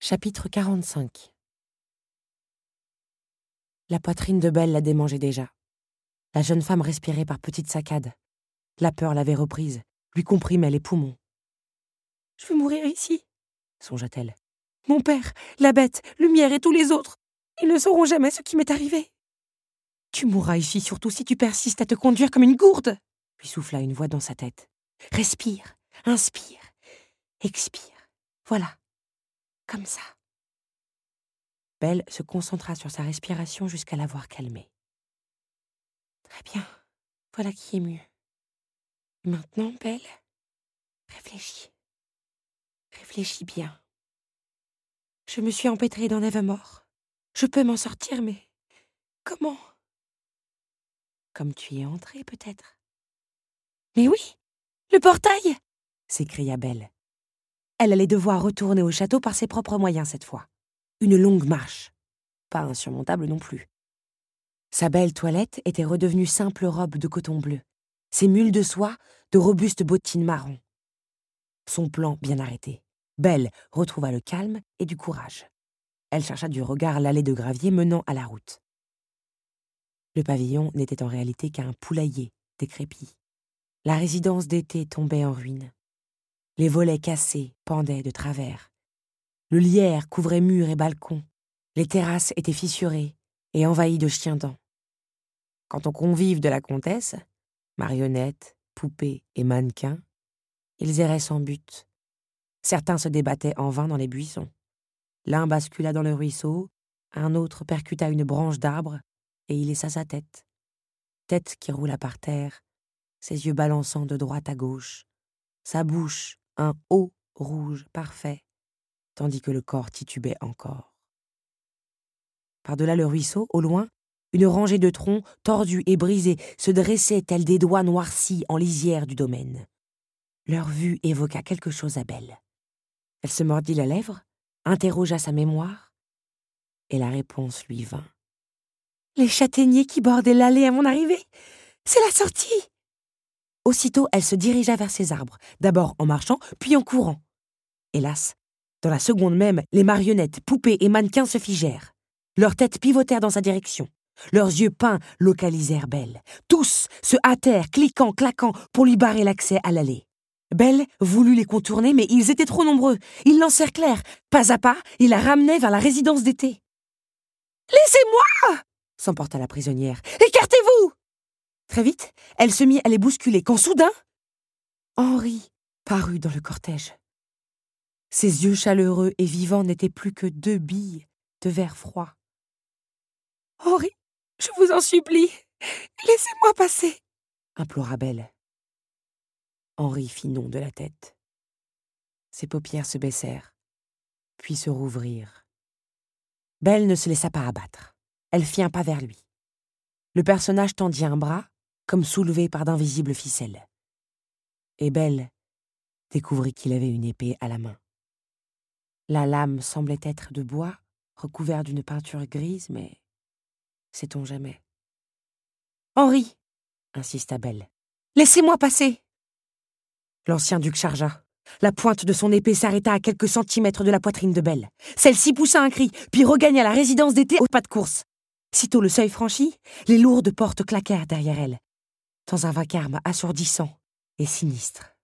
Chapitre 45. La poitrine de Belle la démangeait déjà. La jeune femme respirait par petites saccades. La peur l'avait reprise, lui comprimait les poumons. « Je vais mourir ici, » songea-t-elle. « Mon père, la bête, Lumière et tous les autres, ils ne sauront jamais ce qui m'est arrivé. »« Tu mourras ici, surtout si tu persistes à te conduire comme une gourde » lui souffla une voix dans sa tête. « Respire, inspire, expire. Voilà, comme ça. » Belle se concentra sur sa respiration jusqu'à l'avoir calmée. « Très bien, voilà qui est mieux. Maintenant, Belle, réfléchis. Réfléchis bien. Je me suis empêtrée dans Nevermore. Je peux m'en sortir, mais comment ? Comme tu y es entrée, peut-être. »« Mais oui, le portail !» s'écria Belle. Elle allait devoir retourner au château par ses propres moyens cette fois. Une longue marche. Pas insurmontable non plus. Sa belle toilette était redevenue simple robe de coton bleu. Ses mules de soie, de robustes bottines marron. Son plan bien arrêté. Belle retrouva le calme et du courage. Elle chercha du regard l'allée de gravier menant à la route. Le pavillon n'était en réalité qu'un poulailler décrépit. La résidence d'été tombait en ruine. Les volets cassés pendaient de travers. Le lierre couvrait murs et balcons. Les terrasses étaient fissurées et envahies de chiens-dents. Quant aux convives de la comtesse, marionnettes, poupées et mannequins, ils erraient sans but. Certains se débattaient en vain dans les buissons. L'un bascula dans le ruisseau, un autre percuta une branche d'arbre et y laissa sa tête. Tête qui roula par terre, ses yeux balançant de droite à gauche, sa bouche un haut rouge parfait, tandis que le corps titubait encore. Par-delà le ruisseau, au loin, une rangée de troncs tordus et brisés se dressait tels des doigts noircis en lisière du domaine. Leur vue évoqua quelque chose à Belle. Elle se mordit la lèvre, interrogea sa mémoire, et la réponse lui vint. « Les châtaigniers qui bordaient l'allée à mon arrivée, c'est la sortie !» Aussitôt, elle se dirigea vers ces arbres, d'abord en marchant, puis en courant. Hélas, dans la seconde même, les marionnettes, poupées et mannequins se figèrent. Leurs têtes pivotèrent dans sa direction. Leurs yeux peints localisèrent Belle. Tous se hâtèrent, cliquant, claquant, pour lui barrer l'accès à l'allée. Belle voulut les contourner, mais ils étaient trop nombreux. Ils l'encerclèrent. Pas à pas, ils la ramenaient vers la résidence d'été. « Laissez-moi !» s'emporta la prisonnière. « Écartez-vous !» Très vite, elle se mit à les bousculer, quand soudain, Henri parut dans le cortège. Ses yeux chaleureux et vivants n'étaient plus que 2 billes de verre froid. « Henri, je vous en supplie, laissez-moi passer !» implora Belle. Henri fit non de la tête. Ses paupières se baissèrent, puis se rouvrirent. Belle ne se laissa pas abattre. Elle fit un pas vers lui. Le personnage tendit un bras, comme soulevé par d'invisibles ficelles. Et Belle découvrit qu'il avait une épée à la main. La lame semblait être de bois, recouvert d'une peinture grise, mais sait-on jamais. « Henri !» insista Belle. « Laissez-moi passer !» L'ancien duc chargea. La pointe de son épée s'arrêta à quelques centimètres de la poitrine de Belle. Celle-ci poussa un cri, puis regagna la résidence d'été au pas de course. Sitôt le seuil franchi, les lourdes portes claquèrent derrière elle, dans un vacarme assourdissant et sinistre.